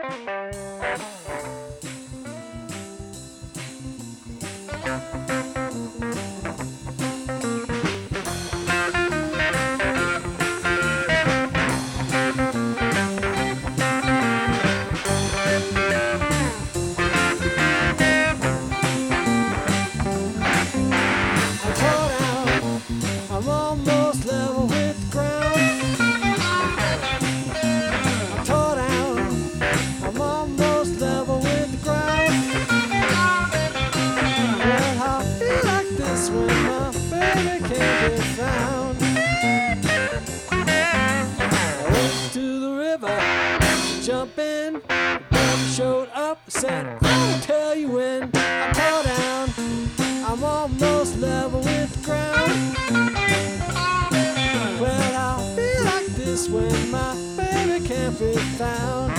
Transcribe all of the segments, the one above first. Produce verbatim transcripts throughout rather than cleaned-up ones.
I'm almost level with the ground. I'm tore down. I'm almost level with the ground. Well, I feel like this when my baby can't be found. I went to the river, jump in. The baby showed up, said, I'll tell you when. I'm tore down. I'm almost level with the ground. Well, I feel like this when my baby can't be found.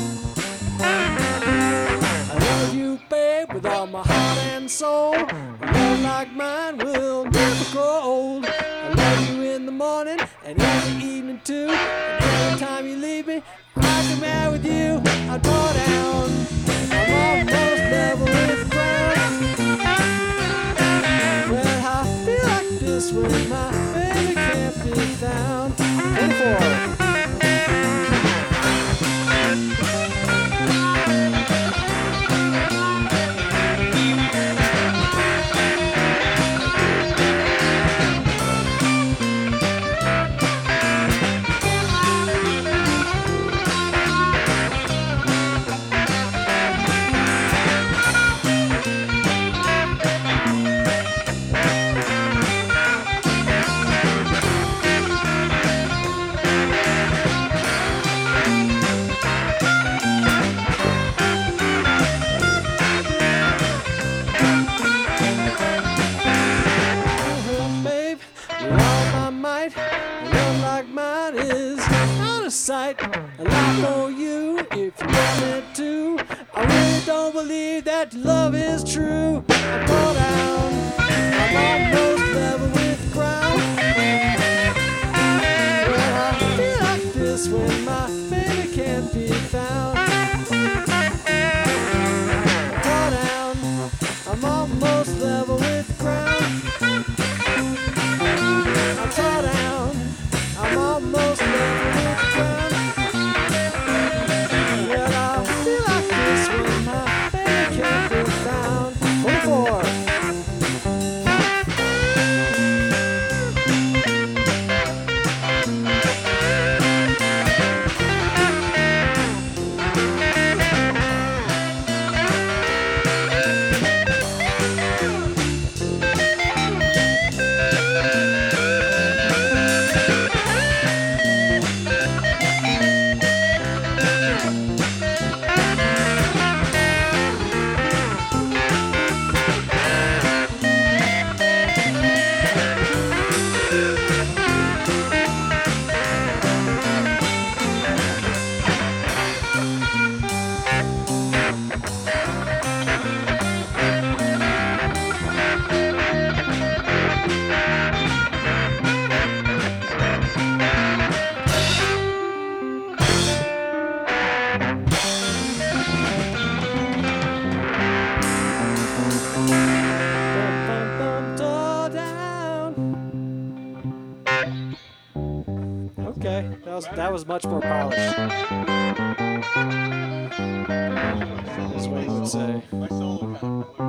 I love you, babe, with all my heart and soul. A love like mine will never grow old. I love you in the morning and in the evening too. And every time you leave me, I get mad with you. I tore down. I'm almost level with the ground. Well, I feel like this when my baby can't be found. twenty-four. Love like mine is out of sight. A lot for you if you want it to. I really don't believe that love is true. I'm tore down. I'm almost level with the ground. Well, I feel like this when my baby can't be found. I'm tore down. I'm almost level with the ground. I'm tore down. I'm almost level with the ground. Well, I feel like this when my baby can't be found. twenty-four. Okay, that was that was much more polished. That's what you would say.